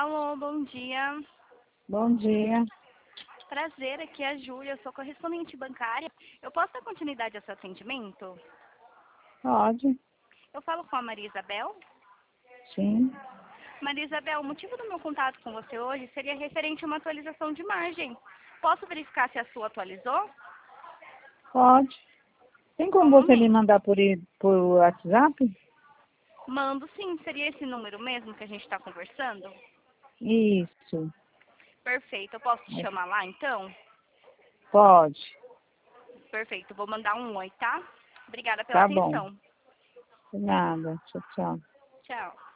Alô, bom dia. Bom dia. Prazer, aqui é a Júlia, eu sou correspondente bancária. Eu posso dar continuidade ao seu atendimento? Pode? Eu falo com a Maria Isabel. Sim. Maria Isabel, o motivo do meu contato com você hoje seria referente a uma atualização de margem. Posso verificar se a sua atualizou? Pode. Tem Só um como você me momento. mandar por WhatsApp? Mando sim, seria esse número mesmo que a gente está conversando? Isso. Perfeito, eu posso te chamar lá então? Pode. Perfeito, vou mandar um oi, tá? Obrigada pela Tá bom. atenção. De nada. Tchau, tchau. Tchau.